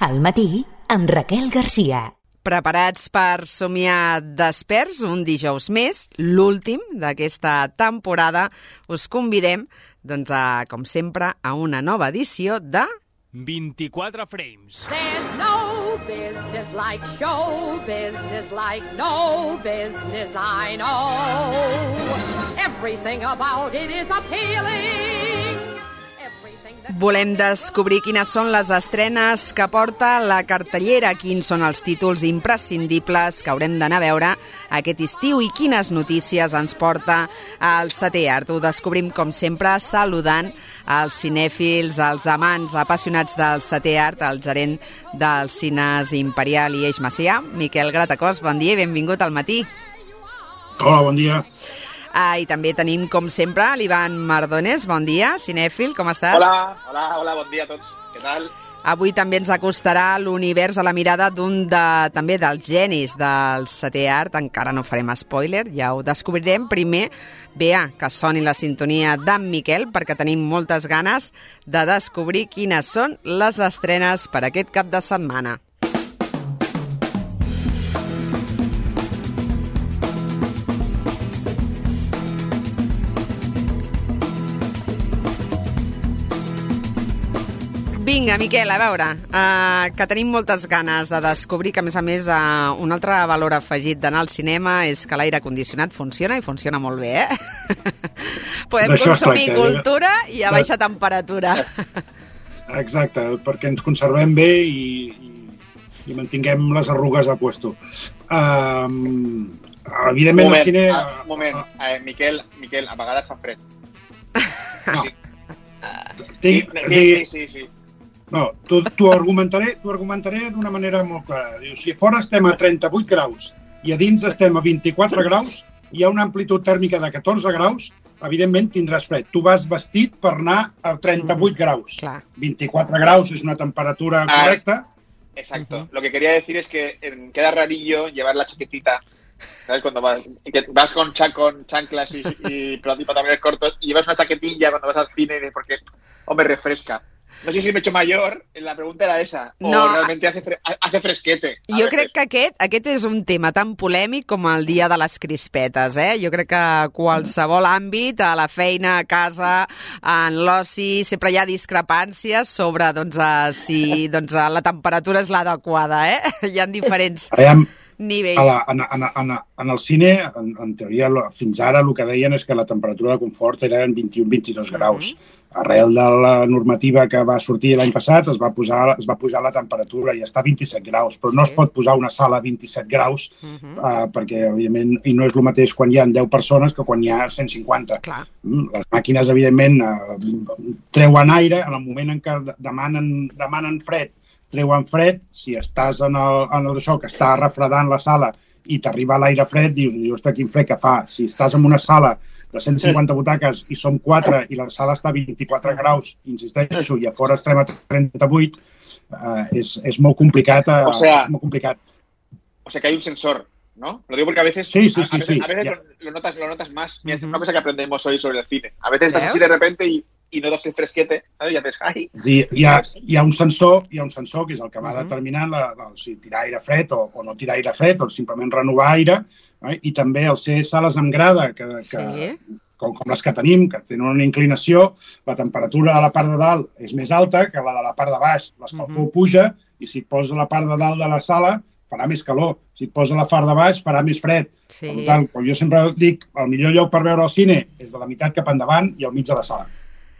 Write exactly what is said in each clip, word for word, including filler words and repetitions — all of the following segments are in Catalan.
Al matí, amb Raquel Garcia. Preparats per somiar desperts un dijous més, l'últim d'aquesta temporada, us convidem, doncs, a, com sempre, a una nova edició de... vint-i-quatre frames. There's no business like show business, like no business I know. Everything about it is appealing. Volem descobrir quines són les estrenes que porta la cartellera, quins són els títols imprescindibles que haurem d'anar a veure aquest estiu i quines notícies ens porta el setè art. Ho descobrim, com sempre, saludant els cinèfils, els amants apassionats del setè art, el gerent dels Cines Imperial i Eix Macià, Miquel Gratacós. Bon dia i benvingut al matí. Hola, bon dia. Ah, I també tenim, com sempre, l'Ivan Mardones. Bon dia, cinèfil, com estàs? Hola, hola, hola, bon dia a tots. Què tal? Avui també ens acostarà l'univers a la mirada d'un de, també dels genis del setè art. Encara no farem spoiler, ja ho descobrirem. Primer, bé, que soni la sintonia d'en Miquel, perquè tenim moltes ganes de descobrir quines són les estrenes per aquest cap de setmana. Vinga, Miquel, a veure, uh, que tenim moltes ganes de descobrir que, a més a més, uh, un altre valor afegit d'anar al cinema és que l'aire condicionat funciona i funciona molt bé, eh? Podem consumir cultura i a baixa temperatura. Exacte, perquè ens conservem bé i, i, i mantinguem les arrugues a puesto. Um, evidentment, moment, al cine... Un moment, eh, Miquel, Miquel, a vegades fa fred. No. Sí. Sí, sí, sí, sí, sí. No, t'ho argumentaré, t'ho argumentaré d'una manera molt clara. Diu, si fora estem a trenta-vuit graus i a dins estem a vint-i-quatre graus, hi ha una amplitud tèrmica de catorze graus, evidentment tindràs fred. Tu vas vestit per anar a trenta-vuit graus. Clar. vint-i-quatre graus és una temperatura correcta. Ah, exacto. Uh-huh. Lo que quería decir es que queda rarillo llevar la chaquetita, ¿sabes? Cuando vas, que vas con, cha, con chanclas y, y pantalones cortos y llevas una chaquetilla cuando vas al cine porque, hombre, refresca. No sé si me he hecho mayor, la pregunta era esa, o no, realmente hace, fre hace fresquete. Jo veces. crec que aquest, aquest és un tema tan polèmic com el dia de les crispetes, eh? Jo crec que qualsevol àmbit, a la feina, a casa, en l'oci, sempre hi ha discrepàncies sobre doncs, uh, si doncs, uh, la temperatura és l'adequada, eh? Hi ha diferents... Aviam. nivells. A la, en, en, en, en el cine, en, en teoria, fins ara el que deien és que la temperatura de confort era en vint-i-un a vint-i-dos graus. Uh-huh. Arrel de la normativa que va sortir l'any passat es va, posar, es va pujar la temperatura i està a vint-i-set graus, però sí. No es pot posar una sala a vint-i-set graus uh-huh. uh, perquè, evidentment, i no és el mateix quan hi ha deu persones que quan hi ha cent cinquanta. Clar. Les màquines, evidentment, uh, treuen aire en el moment en què demanen, demanen fred, treuen fred, si estàs en el, en el això, que està refredant la sala i t'arriba l'aire fred, dius, dius, quin fred que fa. Si estàs en una sala de cent cinquanta butaques i som quatre i la sala està a vint-i-quatre graus, insisteixo, i a fora estem a trenta-vuit, eh, és, és molt complicat. Eh, o sea, és molt complicat. O sea, que hay un sensor, ¿no? Lo digo porque a veces, sí, sí, sí, a, a veces, sí, a veces yeah. lo, lo, notas, lo notas más. Mira, uh-huh. Una cosa que aprendemos hoy sobre el cine. A veces estás así de repente y i no das el fresquete, ¿sabes? I haces, ai... Sí, hi, ha, hi, ha un sensor, hi ha un sensor que és el que va uh-huh. determinant la, la, si tirar aire fred o, o no tirar aire fred o simplement renovar aire, eh? I també el ser sales amb grada, que, que, sí. com, com les que tenim, que tenen una inclinació, la temperatura a la part de dalt és més alta que la de la part de baix. L'escalfor uh-huh. puja i si et posa la part de dalt de la sala farà més calor. Si et posa la part de baix farà més fred. Sí. Per tant, com jo sempre dic, el millor lloc per veure el cine és de la meitat cap endavant i al mig de la sala.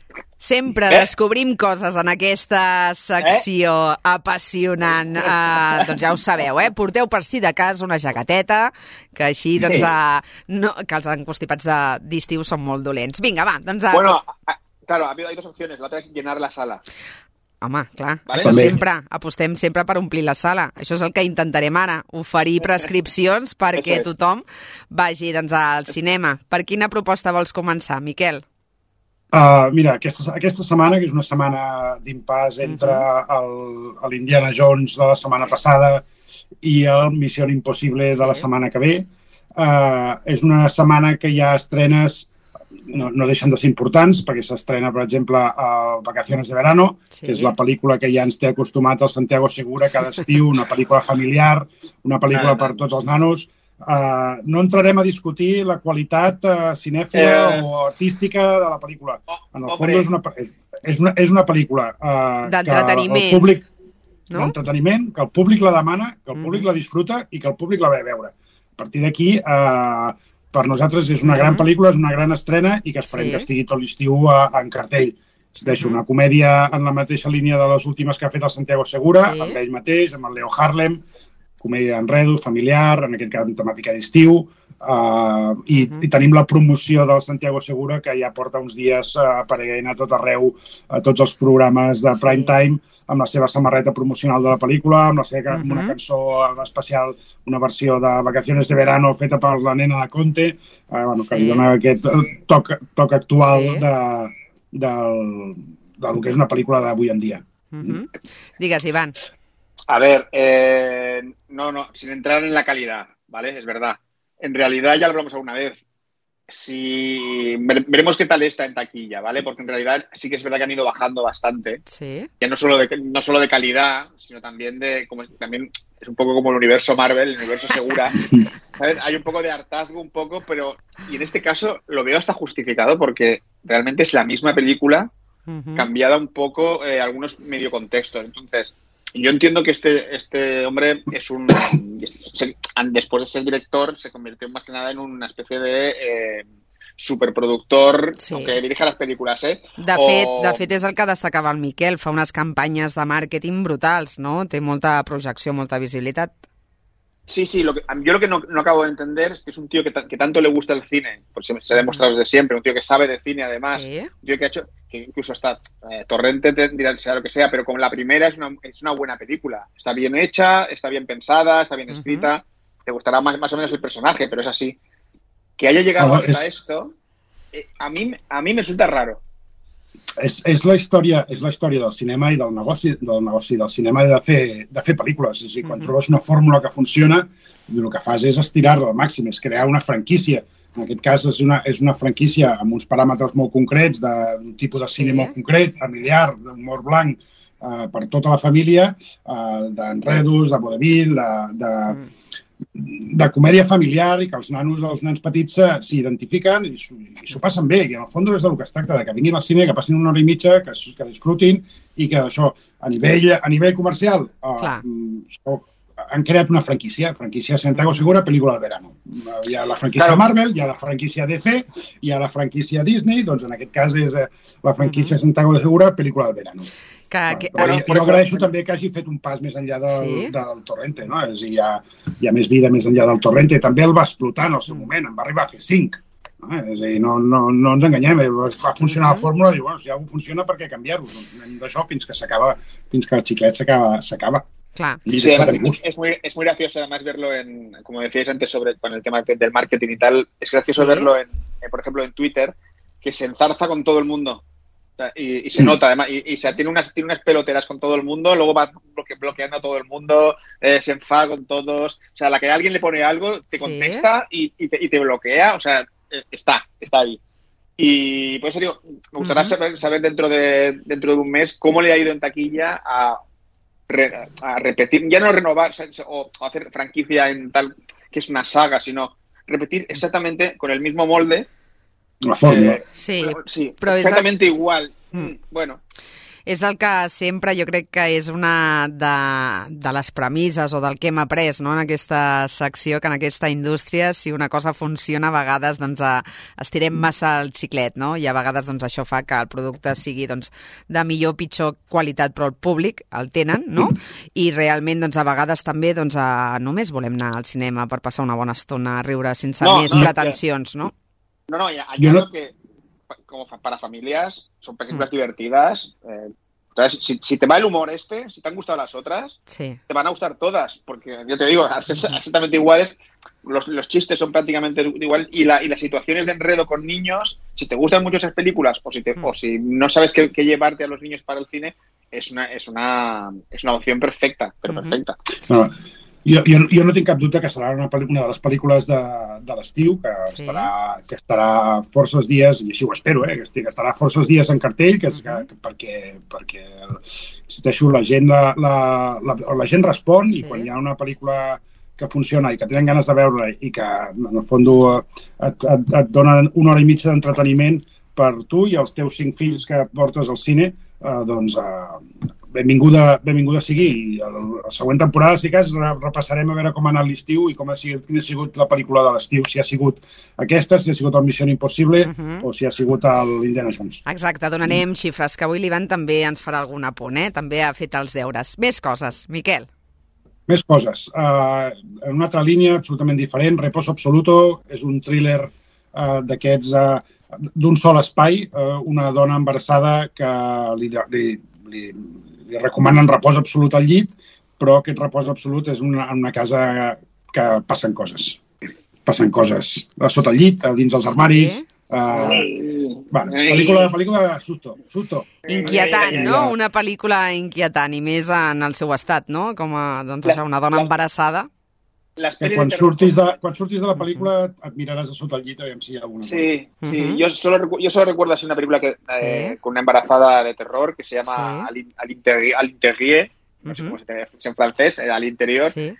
Sempre eh? descobrim coses en aquesta secció eh? apassionant. Uh, doncs ja ho sabeu, eh? Porteu per si de cas una jaqueteta, que així, doncs, sí. uh, no, que els encostipats d'estiu són molt dolents. Vinga, va, doncs... Uh, bueno, a, claro, hay dos opciones. La otra es llenar la sala. Home, clar, vale? Això sempre, apostem sempre per omplir la sala. Això és el que intentarem ara, oferir prescripcions perquè es. tothom vagi doncs, al cinema. Per quina proposta vols començar, Miquel? Uh, mira, aquesta, aquesta setmana, que és una setmana d'impàs entre uh-huh. l'Indiana Jones de la setmana passada i el Missió Impossible sí. de la setmana que ve, uh, és una setmana que hi ha estrenes no, no deixen de ser importants, perquè s'estrena, per exemple, a Vacaciones de Verano, sí. que és la pel·lícula que ja ens té acostumat el Santiago Segura cada estiu, una pel·lícula familiar, una pel·lícula per tots els nanos. Uh, no entrarem a discutir la qualitat uh, cinèfila eh... o artística de la pel·lícula. En el fons és una, és, és una, és una pel·lícula uh, d'entreteniment. Que el públic, no? d'entreteniment, que el públic la demana, que el públic mm. la disfruta i que el públic la ve a veure. A partir d'aquí, uh, per nosaltres és una gran pel·lícula, és una gran estrena i que esperem sí. que estigui tot l'estiu uh, en cartell. Es deixa una comèdia en la mateixa línia de les últimes que ha fet el Santiago Segura, sí. amb ell mateix, amb el Leo Harlem, comèdia d'enredo, familiar, en aquest cas en temàtica d'estiu, uh, i, uh-huh. i tenim la promoció del Santiago Segura, que ja porta uns dies uh, apareguent a tot arreu, a tots els programes de prime time, amb la seva samarreta promocional de la pel·lícula, amb, la seva, uh-huh. amb una cançó especial, una versió de Vacaciones de Verano feta per la nena de Conte, uh, bueno, que sí. li dona aquest toc, toc actual sí. de, del, del que és una pel·lícula d'avui en dia. Uh-huh. Digues, Iván. A ver, eh, no, no, sin entrar en la calidad, ¿vale? Es verdad. En realidad, ya lo hablamos alguna vez, si veremos qué tal está en taquilla, ¿vale? Porque en realidad sí que es verdad que han ido bajando bastante. Sí. Ya no solo de, no solo de calidad, sino también de, como también es un poco como el universo Marvel, el universo Segura. ¿Sabes? Hay un poco de hartazgo, un poco, pero, y en este caso lo veo hasta justificado porque realmente es la misma película, uh-huh. cambiada un poco eh, algunos medio contextos. Entonces, yo entiendo que este este hombre es un... Después de ser director, se convirtió más que nada en una especie de eh, superproductor sí. que dirige les pel·lícules, eh? De fet, o... de fet, és el que destacava el Miquel. Fa unes campanyes de màrqueting brutals, ¿no? Té molta projecció, molta visibilitat. Sí, sí, lo que, yo lo que no, no acabo de entender es que es un tío que, que tanto le gusta el cine, porque se ha demostrado desde siempre, un tío que sabe de cine además, ¿sí? Un tío que ha hecho, que incluso está eh, Torrente, te, dirá, sea lo que sea, pero como la primera es una, es una buena película, está bien hecha, está bien pensada, está bien escrita, uh-huh. te gustará más, más o menos el personaje, pero es así. Que haya llegado oh, hasta es... esto, eh, a, mí, a mí me resulta raro. És, és, la història, és la història del cinema i del negoci del negoci del cinema de fer, de fer pel·lícules. És a dir, quan mm-hmm. trobes una fórmula que funciona, el que fas és estirar-la al màxim, és crear una franquícia. En aquest cas és una, és una franquícia amb uns paràmetres molt concrets, d'un tipus de cine sí. molt concret, familiar, d'humor blanc, eh, per tota la família, eh, d'enredos, de vodevil, de... de mm. de comèdia familiar i que els nanos, els nens petits s'identifiquen i s'ho passen bé, i en el fons és del que es tracta, de que vinguin al cine, que passin una hora i mitja, que, que disfrutin i que això, a nivell, a nivell comercial, eh, han creat una franquícia, franquícia Santiago Segura, pel·lícula de verano. Hi ha la franquícia Marvel, hi ha la franquícia D C, hi ha la franquícia Disney, doncs en aquest cas és la franquícia Santiago Segura, pel·lícula de verano. Que, que, bueno, jo agraeixo també que hagi fet un pas més enllà del, sí? del Torrente, no? És a dir, hi ha, hi ha més vida més enllà del Torrente. També el va explotar en el seu moment, en va arribar a fer cinc. No? És a dir, no, no, no ens enganyem, va funcionar la fórmula, diu, bueno, si alguna funciona, per què canviar-ho? Doncs anem d'això fins que s'acaba, fins que el xiclet s'acaba. Claro. Sí, además, es, muy, es muy gracioso además verlo en, como decíais antes sobre con el tema del marketing y tal, es gracioso ¿sí? verlo en, eh, por ejemplo, en Twitter, que se enzarza con todo el mundo. Y, y se nota, además, y, y se tiene unas, tiene unas peloteras con todo el mundo, luego va bloque, bloqueando a todo el mundo, eh, se enfada con todos. O sea, a la que alguien le pone algo, te ¿sí? contesta y, y, te, y te bloquea, o sea, eh, está, está ahí. Y por eso digo, me gustaría uh-huh. saber, saber dentro de dentro de un mes cómo le ha ido en taquilla a, re, a repetir, ya no renovar o, o hacer franquicia en tal, que es una saga, sino repetir exactamente con el mismo molde. La fórmula. Eh, sí, sí, però exactamente el... igual. Mm. Bueno. És el que sempre jo crec que és una de, de les premisses o del que hem après, no?, en aquesta secció, que en aquesta indústria, si una cosa funciona, a vegades doncs, a, estirem massa el xiclet, no? I a vegades doncs, això fa que el producte sigui doncs, de millor o pitjor qualitat, però el públic el tenen, no? I realment doncs, a vegades també doncs, a, només volem anar al cinema per passar una bona estona, a riure sense no, més no, pretensions, no? No, no, añado que como para familias son películas mm. divertidas. Eh, entonces, si, si te va el humor este, si te han gustado las otras, sí. te van a gustar todas, porque yo te digo, exactamente iguales, los, los chistes son prácticamente iguales y, la, y las situaciones de enredo con niños, si te gustan mucho esas películas o si, te, mm. o si no sabes qué, qué llevarte a los niños para el cine, es una, es una, es una opción perfecta, pero mm-hmm. perfecta. No. Jo, jo, jo no tinc cap dubte que serà una, una de les pel·lícules de, de l'estiu, que, sí. estarà, que estarà forces dies, i així ho espero, eh, que, estigui, que estarà forces dies en cartell, que, que, que, perquè, perquè insisteixo, la gent, la, la, la, la gent respon, sí. I quan hi ha una pel·lícula que funciona i que tenen ganes de veure i que, en el fons, et, et, et dona una hora i mitja d'entreteniment per tu i els teus cinc fills que portes al cine, eh, doncs... Eh, Benvinguda, benvinguda sigui, i a la següent temporada, si cas, repassarem a veure com ha anat l'estiu i com ha sigut, quina ha sigut la pel·lícula de l'estiu, si ha sigut aquesta, si ha sigut el Missió Impossible uh-huh. o si ha sigut l'Indiana Jones. Exacte, donarem mm. xifres, que avui l'Ivan també ens farà algun apunt, eh? També ha fet els deures. Més coses, Miquel. Més coses. Uh, en una altra línia, absolutament diferent, Reposo Absoluto, és un thriller uh, d'aquests uh, d'un sol espai, uh, una dona embarassada que li... li, li li recomanen repòs absolut al llit, però aquest repòs absolut és una, una casa que passen coses. Passen coses sota el llit, dins els armaris. Sí. Uh, bueno, pel·lícula, pel·lícula susto, susto. Inquietant, no? Una pel·lícula inquietant, i més en el seu estat, no? Com a, doncs, això, una dona embarassada. Que quan surtis, de, quan surtis de la pel·lícula et miraràs a sota el llit a veure si hi ha alguna cosa. Sí, sí. Uh-huh. yo, solo, yo solo recuerdo así una película que, eh, sí. con una embarazada de terror que se llama sí. Al Interieur, Al Interieur, no uh-huh. sé cómo se dice en francés, Al Interior, sí.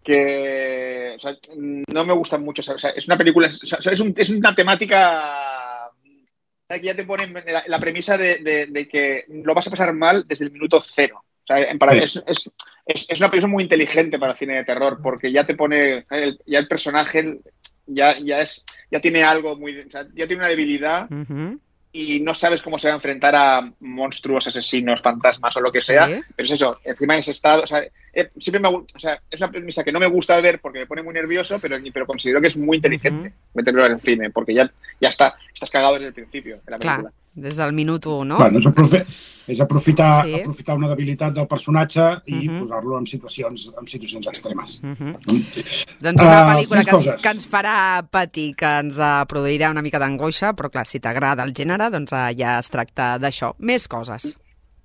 que o sea, no me gustan mucho. O sea, es una película, o sea, es, un, es una temática que ya te pone la, la premisa de, de, de que lo vas a pasar mal desde el minuto cero. O sea, en para, sí. es, es, es, es una película muy inteligente para el cine de terror, porque ya te pone, el, ya el personaje ya, ya, es, ya tiene algo muy, o sea, ya tiene una debilidad uh-huh. y no sabes cómo se va a enfrentar a monstruos, asesinos, fantasmas o lo que sea, ¿sí? Pero es eso, encima en ese estado, o sea, eh, siempre me, o sea, es una premisa que no me gusta ver porque me pone muy nervioso, pero, pero considero que es muy inteligente uh-huh. meterlo en el cine, porque ya, ya está, estás cagado desde el principio de la película. Clar. Des del minut u, no? Bueno, és, aprofi és aprofitar, sí. aprofitar una debilitat del personatge i uh-huh. posar-lo en situacions, en situacions extremes. Uh-huh. Mm. Doncs una pel·lícula uh, que, ens, que ens farà patir, que ens uh, produirà una mica d'angoixa, però clar, si t'agrada el gènere, doncs uh, ja es tracta d'això. Més coses.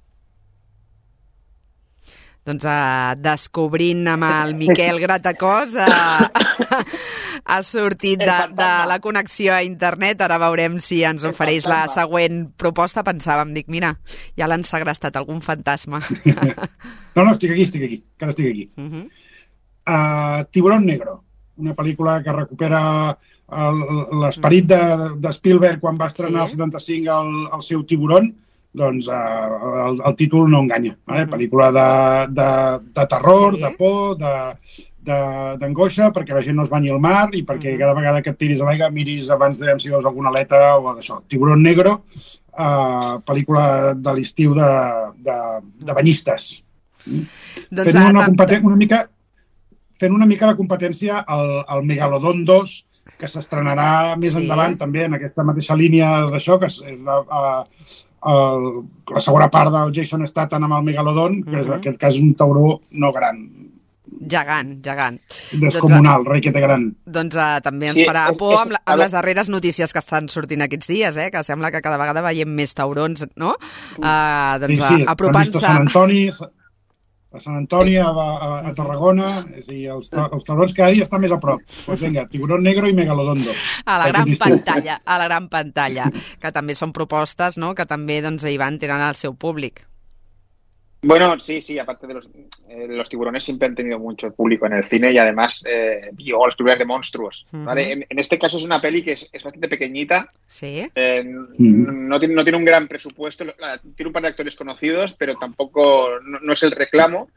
Doncs uh, descobrint amb el Miquel Gratacós uh, ha sortit de, de la connexió a internet. Ara veurem si ens ofereix la següent proposta. Pensàvem, dic, mira, ja l'han segrestat algun fantasma. No, no, estic aquí, estic aquí, encara estic aquí. Uh-huh. uh, Tiburón Negro, una pel·lícula que recupera l'esperit de, de Spielberg quan va estrenar el sí. setanta-cinc el, el seu Tiburón. Doncs uh, el, el títol no enganya. Eh? Uh-huh. Pel·lícula de, de, de terror, sí. de por, d'angoixa, perquè la gent no es banyi al mar i perquè uh-huh. cada vegada que et tiris a l'aigua miris abans de veure si veus alguna aleta o d'això. Tiburón Negro, uh, pel·lícula de l'estiu de, de, de banyistes. Doncs fent, una competen- una mica, fent una mica la competència al, al Megalodon dos, que s'estrenarà més sí. endavant també en aquesta mateixa línia d'això, que és la... Uh, El, la segona part del Jason Statham amb el Megalodon, que uh-huh. és, en aquest cas un tauró no gran. Gegant, gegant. Descomunal, doncs, requete gran. Doncs uh, també ens sí, farà por és, és, amb, la, amb les darreres notícies que estan sortint aquests dies, eh? Que sembla que cada vegada veiem més taurons, no? Uh, doncs, sí, sí, apropant-se... Sant Antoni, a Sant Antoni, a, a, a Tarragona, és a dir, els, els taurons cada dia estan més a prop. Doncs vinga, Tiburón Negro i Megalodon dos. A la gran pantalla, a la gran pantalla, que també són propostes, no?, que també, doncs, hi van tenen el seu públic. Bueno, sí, sí, aparte de los, eh, los tiburones siempre han tenido mucho público en el cine y además, eh, digo, las películas de monstruos, ¿vale? Uh-huh. En, en este caso es una peli que es, es bastante pequeñita, ¿sí? eh, uh-huh. no, tiene, no tiene un gran presupuesto, tiene un par de actores conocidos, pero tampoco, no, no es el reclamo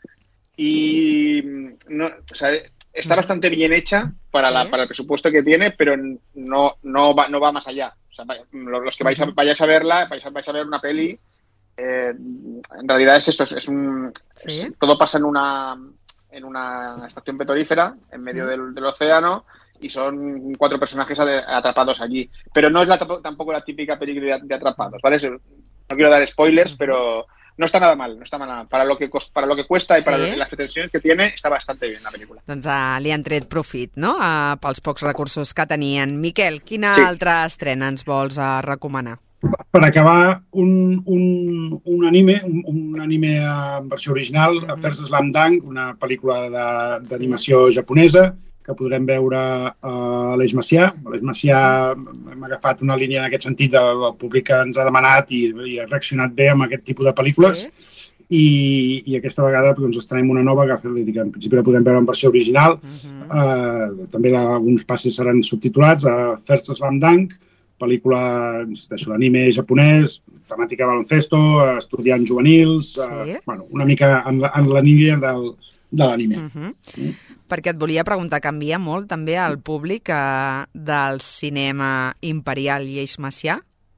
y, no, o sea, está bastante bien hecha para, ¿sí? la, para el presupuesto que tiene, pero no, no, va, no va más allá. O sea, los que vais a, vayáis a verla, vais a, vais a ver una peli. Eh, en realidad es eso, es, es un ¿sí? es, todo pasa en una en una estación petrolífera en medio ¿sí? del, del océano y son cuatro personajes atrapados allí, pero no es la, tampoco la típica película de, de atrapados, ¿vale? No quiero dar spoilers, pero no está nada mal, no está mal. Para lo que para lo que cuesta y para sí? las pretensiones que tiene, está bastante bien la pel·lícula. Doncs uh, li han tret profit, no?, uh, pels pocs recursos que tenien. Miquel, quina sí. altra estrena ens vols uh, recomanar? Per acabar, un, un, un anime, un, un anime en versió original, mm-hmm. First Slam Dunk, una pel·lícula d'animació sí. japonesa, que podrem veure a l'Eix Macià. A l'Eix Macià hem agafat una línia en aquest sentit del públic que ens ha demanat i, i ha reaccionat bé amb aquest tipus de pel·lícules. Sí. I, i aquesta vegada doncs, estrenem una nova que, que en principi la podem veure en versió original. Uh-huh. uh, també alguns passes seran subtitulats. Uh, First Slam Dunk, pel·lícula d'anime japonès, temàtica baloncesto, estudiants juvenils, sí. uh, bueno, una mica en la, en la línia del, de l'anime. Uh-huh. Mm. Perquè et volia preguntar, canvia molt també el públic uh, del cinema Imperial i Eix Macià?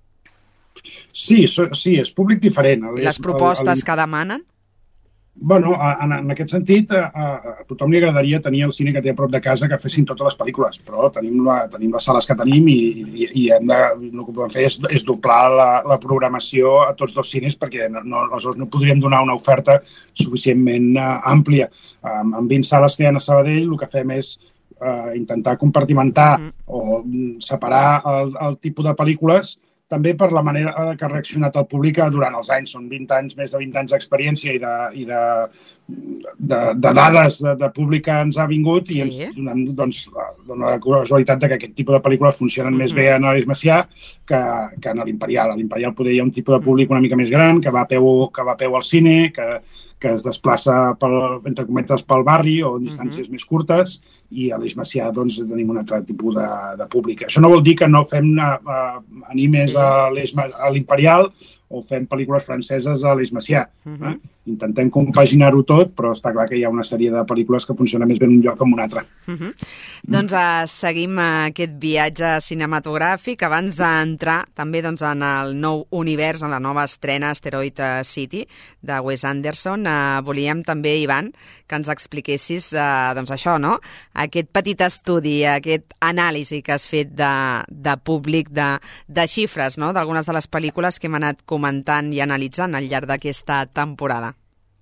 Sí, so, sí, és públic diferent. I les propostes el, el... que demanen? Bueno, en, en aquest sentit, a, a tothom li agradaria tenir el cine que té a prop de casa que fessin totes les pel·lícules, però tenim, la, tenim les sales que tenim i, i, i hem de, el que podem fer és, és doblar la, la programació a tots dos cines perquè no, no, aleshores no podríem donar una oferta suficientment uh, àmplia. Um, amb vint sales que hi ha a Sabadell, el que fem és uh, intentar compartimentar mm. o separar el, el tipus de pel·lícules també per la manera que ha reaccionat el públic durant els anys. Són vint anys, més de vint anys d'experiència i de, i de, de, de dades de, de públic que ens ha vingut sí. i ens donem doncs, dona la casualitat de que aquest tipus de pel·lícules funcionen mm-hmm. més bé en l'Eix Macià que, que en l'Imperial. A l'Imperial poder hi ha un tipus de públic una mica més gran, que va a peu, que va a peu al cine, que, que es desplaça, pel, entre cometes, pel barri o en distàncies mm-hmm. més curtes, i a l'Eix Macià doncs, tenim un altre tipus de, de públic. Això no vol dir que no fem uh, animes sí. a l'Imperial o fem pel·lícules franceses a l'Eix Macià. Uh-huh. Eh? Intentem compaginar-ho tot, però està clar que hi ha una sèrie de pel·lícules que funcionen més bé en un lloc que en un altre. Uh-huh. Mm. Doncs uh, seguim uh, aquest viatge cinematogràfic. Abans d'entrar també doncs, en el nou univers, en la nova estrena Asteroid City de Wes Anderson, uh, volíem també, Ivan, que ens expliquessis uh, doncs això, no? Aquest petit estudi, aquest anàlisi que has fet de, de públic, de, de xifres, no? D'algunes de les pel·lícules que hem anat comentant i analitzant al llarg d'aquesta temporada.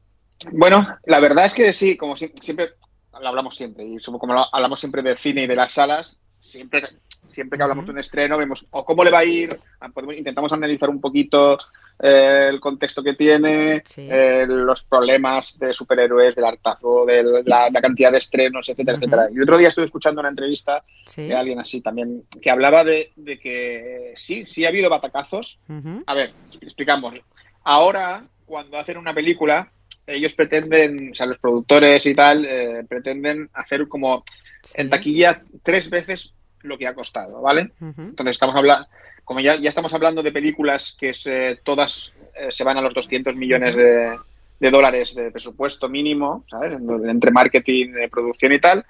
Bueno, la verdad es que sí, como si, siempre, lo hablamos siempre, y como lo, hablamos siempre del cine y de las salas, siempre, siempre que hablamos uh-huh. de un estreno vemos o cómo le va a ir, podemos, intentamos analizar un poquito eh, el contexto que tiene, sí. eh, los problemas de superhéroes, del hartazgo, de la, la cantidad de estrenos, etcétera, uh-huh. etcétera. Y el otro día estuve escuchando una entrevista sí. de alguien así también, que hablaba de, de que sí, sí ha habido batacazos. Uh-huh. A ver, explicamos. Ahora, cuando hacen una película, ellos pretenden, o sea, los productores y tal, eh, pretenden hacer como sí. en taquilla tres veces lo que ha costado, ¿vale? Uh-huh. Entonces estamos hablando, como ya, ya estamos hablando de películas que es, eh, todas eh, se van a los doscientos millones de, de dólares de presupuesto mínimo, ¿sabes? Entre marketing, eh, producción y tal,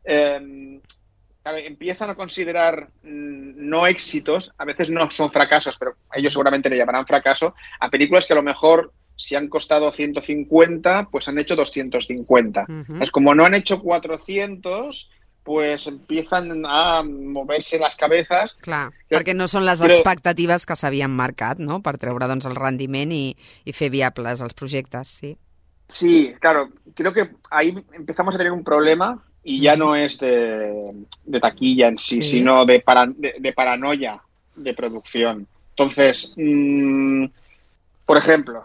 eh, empiezan a considerar mmm, no éxitos, a veces no son fracasos, pero ellos seguramente le llamarán fracaso, a películas que a lo mejor si han costado ciento cincuenta, pues han hecho doscientos cincuenta. Uh-huh. Es como no han hecho cuatrocientos, pues empiezan a moverse las cabezas. Clar, que, perquè no són les però, expectatives que s'havien marcat, no?, per treure doncs, el rendiment i, i fer viables els projectes, sí. Sí, claro, creo que ahí empezamos a tener un problema y ya no es de, de taquilla en sí, sí. sino de, para, de, de paranoia de producción. Entonces, mmm, por ejemplo,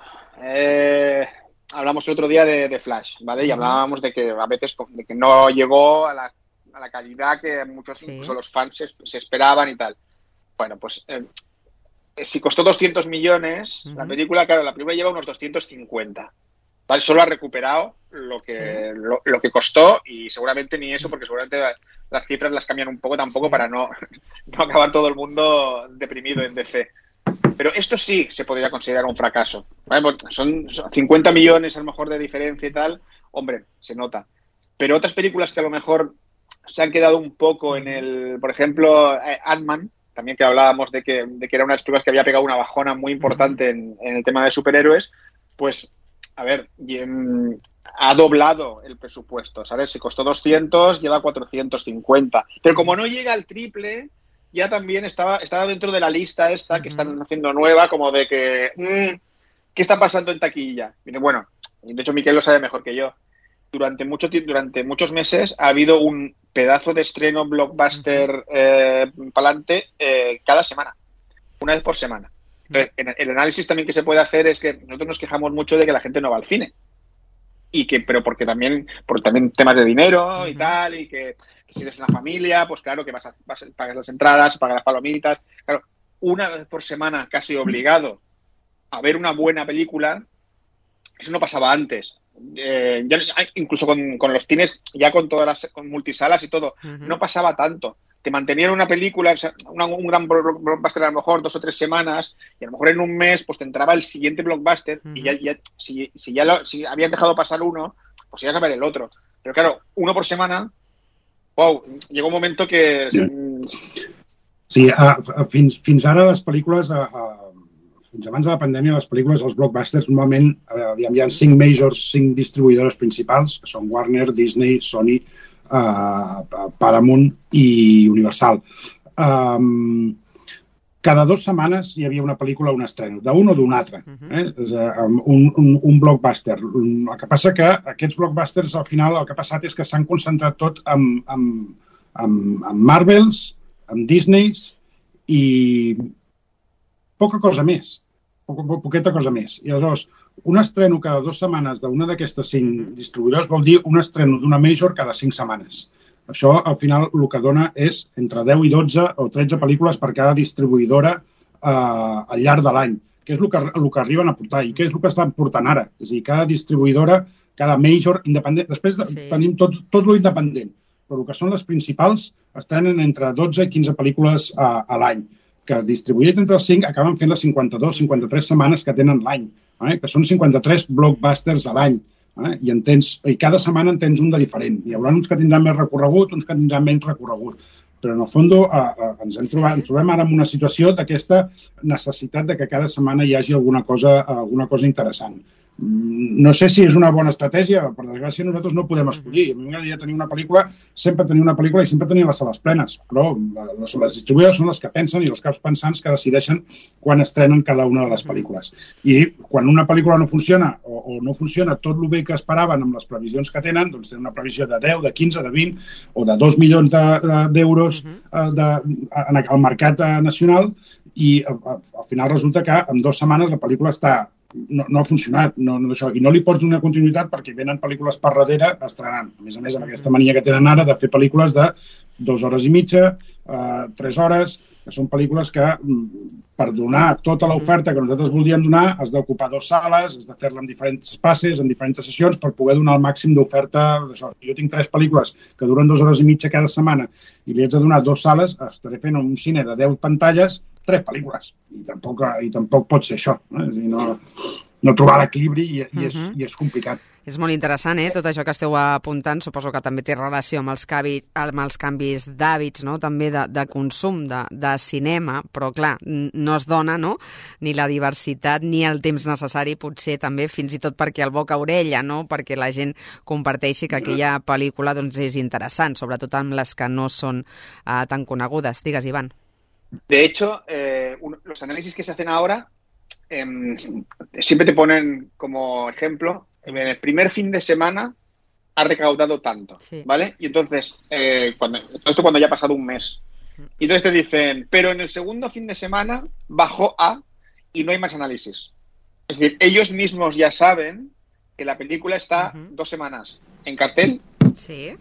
eh, hablamos el otro día de, de Flash, ¿vale? Y hablábamos de que a veces de que no llegó a la, a la calidad que muchos, sí. incluso los fans se, se esperaban y tal. Bueno, pues eh, si costó doscientos millones, uh-huh. la película, claro, la película lleva unos doscientos cincuenta. ¿Vale? Solo ha recuperado lo que, sí. lo, lo que costó y seguramente ni eso, porque seguramente las cifras las cambian un poco tampoco sí. para no, no acabar todo el mundo deprimido en D C. Pero esto sí se podría considerar un fracaso. ¿Vale? Son, son cincuenta millones a lo mejor de diferencia y tal, hombre, se nota. Pero otras películas que a lo mejor se han quedado un poco en el, por ejemplo, eh, Ant-Man, también que hablábamos de que, de que era una de las películas que había pegado una bajona muy importante en, en el tema de superhéroes, pues a ver, ha doblado el presupuesto, ¿sabes? Si costó doscientos, lleva cuatrocientos cincuenta. Pero como no llega al triple, ya también estaba, estaba dentro de la lista esta uh-huh. que están haciendo nueva, como de que, mmm, ¿qué está pasando en taquilla? Y de, bueno, de hecho Miquel lo sabe mejor que yo. Durante, mucho, durante muchos meses ha habido un pedazo de estreno blockbuster uh-huh. eh, pa'lante eh, cada semana, una vez por semana. Entonces, en el análisis también que se puede hacer es que nosotros nos quejamos mucho de que la gente no va al cine. Y que, pero porque también, por también temas de dinero y tal, y que, que si eres una familia, pues claro que vas a, vas a pagar las entradas, pagar las palomitas. Claro, una vez por semana casi obligado a ver una buena película, eso no pasaba antes. Eh, ya, incluso con, con los cines, ya con todas las con multisalas y todo, uh-huh. no pasaba tanto. Te mantenían una película, una, un gran blockbuster a lo mejor dos o tres semanas, y a lo mejor en un mes pues te entraba el siguiente blockbuster, uh-huh. y ya, ya si, si ya lo, si habían dejado pasar uno, pues ibas a ver el otro. Pero claro, uno por semana, wow, llegó un momento que... Sí, uh, fins, fins ara les pel·lícules, uh, uh, fins abans de la pandèmia, les pel·lícules, els blockbusters, normalment uh, hi havia cinc majors, cinc distribuïdores principals, que són Warner, Disney, Sony, Uh, Paramount i Universal. Um, cada dues setmanes hi havia una pel·lícula o un estreno, d'un o d'un altre. Eh? Un, un, un blockbuster. El que passa que aquests blockbusters, al final, el que ha passat és que s'han concentrat tot en, en, en, en Marvels, en Disneys i poca cosa més. Po, po, poqueta cosa més. I aleshores, un estreno cada dues setmanes d'una d'aquestes cinc distribuïdors vol dir un estreno d'una major cada cinc setmanes. Això, al final, el que dona és entre deu i dotze o tretze pel·lícules per cada distribuïdora eh, al llarg de l'any, que és el que, el que arriben a portar i que és el que estan portant ara. És a dir, cada distribuïdora, cada major independent... Després sí. tenim tot, tot lo independent, però el que són les principals estrenen entre dotze i quinze pel·lícules a, a l'any, que distribuït entre els cinc acaben fent les cinquanta-dues cinquanta-tres setmanes que tenen l'any, eh? que són cinquanta-tres blockbusters a l'any. Eh? I, en tens, I cada setmana en tens un de diferent. Hi haurà uns que tindran més recorregut, uns que tindran menys recorregut. Però, en el fons, eh, eh, ens hem trobat, ens trobem ara en una situació d'aquesta necessitat de que cada setmana hi hagi alguna cosa, alguna cosa interessant. No sé si és una bona estratègia, per desgràcia nosaltres no podem escollir. A mi m'agradaria tenir una pel·lícula, sempre tenir una pel·lícula i sempre tenir les sales plenes, però les, les distribuïdores són les que pensen i els caps pensants que decideixen quan estrenen cada una de les pel·lícules. I quan una pel·lícula no funciona o, o no funciona tot el bé que esperaven amb les previsions que tenen, doncs tenen una previsió de deu, de quinze, de vint o de dos milions d'euros de, de, en el mercat nacional i al final resulta que en dues setmanes la pel·lícula està No, no ha funcionat, no, no, això. I no li pots donar continuïtat perquè venen pel·lícules per darrere estrenant. A més a més, amb aquesta mania que tenen ara de fer pel·lícules de dues hores i mitja, eh, tres hores, que són pel·lícules que, per donar tota l'oferta que nosaltres voldríem donar, has d'ocupar dues sales, has de fer-la en diferents passes, en diferents sessions, per poder donar el màxim d'oferta. Jo tinc tres pel·lícules que duren dues hores i mitja cada setmana i li haig de donar dues sales, estaré fent un cine de deu pantalles, tres pel·lícules. I tampoc, i tampoc pot ser això. Eh? És a dir, no, no trobar l'equilibri i, i, és, uh-huh. i és complicat. És molt interessant, eh? Tot això que esteu apuntant, suposo que també té relació amb els, cavi, amb els canvis d'hàbits, no? També de, de consum, de, de cinema, però clar, no es dona, no? Ni la diversitat ni el temps necessari, potser també fins i tot perquè el boca a orella, no? Perquè la gent comparteixi que aquella pel·lícula doncs, és interessant, sobretot amb les que no són uh, tan conegudes. Digues, Ivan. De hecho, eh, un, los análisis que se hacen ahora eh, siempre te ponen como ejemplo, en el primer fin de semana ha recaudado tanto, sí. ¿vale? Y entonces, eh, cuando, esto cuando ya ha pasado un mes. Y entonces te dicen, pero en el segundo fin de semana bajó a y no hay más análisis. Es decir, ellos mismos ya saben que la película está uh-huh. dos semanas en cartel. Sí.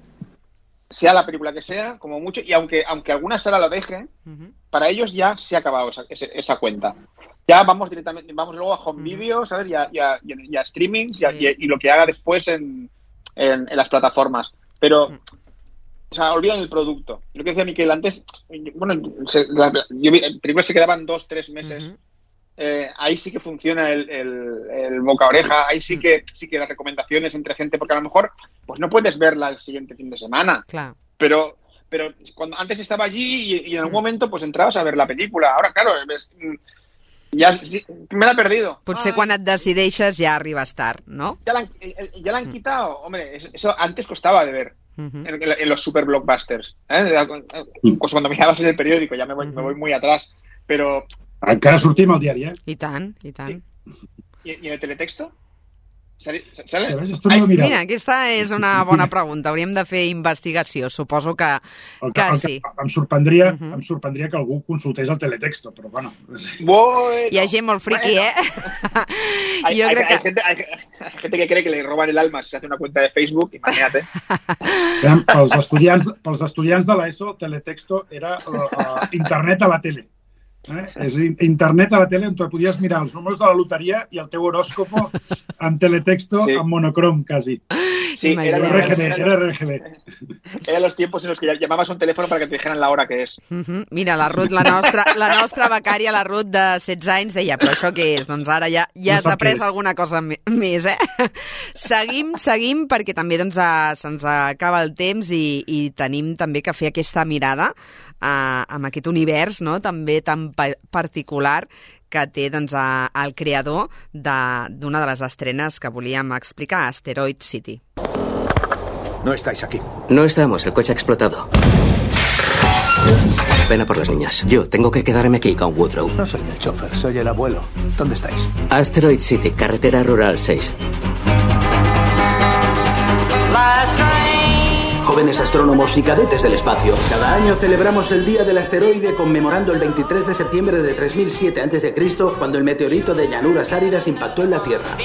Sea la película que sea, como mucho, y aunque aunque alguna sala lo deje, uh-huh. para ellos ya se ha acabado esa, esa, esa cuenta. Ya vamos directamente, vamos luego a home uh-huh. video, ¿sabes? Y a, y a, y a streamings, sí. y, a, y, y lo que haga después en, en, en las plataformas. Pero, uh-huh. o sea, olvidan el producto. Lo que decía Miquel antes, bueno, se, la, yo vi, películas se quedaban dos, tres meses. Uh-huh. Eh, ahí sí que funciona el, el, el boca a oreja, ahí sí que sí que las recomendaciones entre gente, porque a lo mejor pues no puedes verla el siguiente fin de semana, claro. pero pero cuando antes estaba allí y, y en algún momento pues entrabas a ver la película. Ahora claro, ves, ya sí, me la he perdido. Potser quan et decideixes ja arribes tard, ¿no? Ya la han, ya la han quitado, hombre, eso antes costaba de ver. Uh-huh. En, en los super blockbusters, ¿eh? Pues cuando mirabas en el periódico, ya me voy, uh-huh. me voy muy atrás, pero encara sortim al diari, eh? I tant, i tant. ¿Y, y en el teletexto? ¿Sale? Esto no lo he mirado. Mira, aquesta és una bona pregunta. Hauríem de fer investigació. Suposo que, el que, que, el sí. Que em, sorprendria, uh -huh. em sorprendria que algú consultés el teletexto, però bueno. bueno Hi ha gent molt friqui, bueno. eh? Hay, Yo hay, creo hay, que... gente, hay, hay gente que cree que le roban el alma si se hace una cuenta de Facebook, imagínate. Veiem, pels, estudiants, pels estudiants de l'ESO, el teletexto era uh, uh, internet a la tele. Eh? És internet a la tele on tu podies mirar els números de la loteria i el teu horòscopo amb teletexto, sí. amb monocrom, quasi. Sí, era R G B, era R G B. Eran los tiempos en los que llamabas a un teléfono para que te dijeran la hora que és. Uh-huh. Mira, la Ruth, la nostra, la nostra becària, la Ruth de setze anys, deia, però això què és? Doncs ara ja, ja has après alguna cosa més, eh? Seguim, seguim, perquè també doncs, se'ns acaba el temps i, i tenim també que fer aquesta mirada Uh, amb aquest univers, no?, també tan particular que té doncs, a, el creador d'una de, de les estrenes que volíem explicar, Asteroid City. No estáis aquí. No estamos, el coche ha explotado. Ven a por las niñas. Yo tengo que quedarme aquí con Woodrow. No soy el chofer, soy el abuelo. ¿Dónde estáis? Asteroid City, carretera rural seis. Jóvenes astrónomos y cadetes del espacio. Cada año celebramos el Día del Asteroide conmemorando el veintitrés de septiembre de tres mil siete antes de Cristo, cuando el meteorito de llanuras áridas impactó en la Tierra.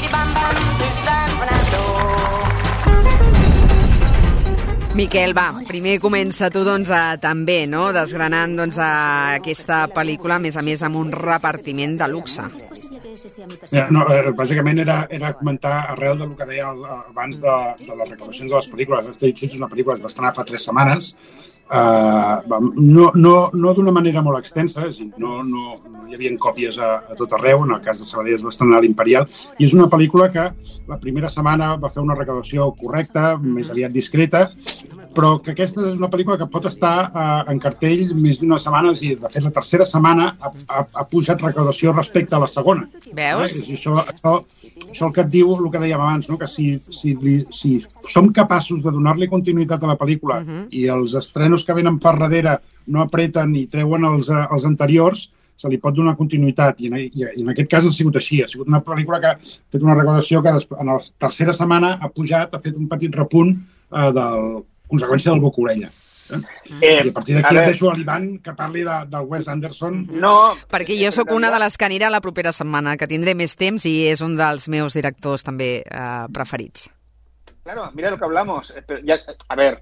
Miquel, va, primer comença tu doncs, a, també, no?, desgranant doncs, a aquesta pel·lícula, a més a més amb un repartiment de luxe. Ja, no, eh, bàsicament era, era comentar arrel del que deia abans de, de les reclamacions de les pel·lícules. Asteroid City és una pel·lícula que es va estrenar fa tres setmanes, eh, no, no, no d'una manera molt extensa, és dir, no, no, no hi havia còpies a, a tot arreu, en el cas de Sabadell es va estrenar a l'Imperial, i és una pel·lícula que la primera setmana va fer una recaudació correcta, més aviat discreta, però que aquesta és una pel·lícula que pot estar eh, en cartell més d'unes setmanes i, de fet, la tercera setmana ha, ha, ha pujat recaudació respecte a la segona. Veus? Eh? Això, això, això el que et diu, el que dèiem abans, no? Que si, si, si som capaços de donar-li continuïtat a la pel·lícula uh-huh. i els estrenos que venen per darrere no apreten i treuen els, els anteriors, se li pot donar continuïtat. I en, i, i en aquest cas ha sigut així. Ha sigut una pel·lícula que ha fet una recaudació que en la tercera setmana ha pujat, ha fet un petit repunt eh, del conseqüència del boca-orella. Eh? Eh, I a partir d'aquí et deixo a l'Ivan que parli de, del Wes Anderson. No, perquè jo sóc una de les que anirà la propera setmana, que tindré més temps i és un dels meus directors també eh, preferits. Claro, mira lo que hablamos. Ya, a ver,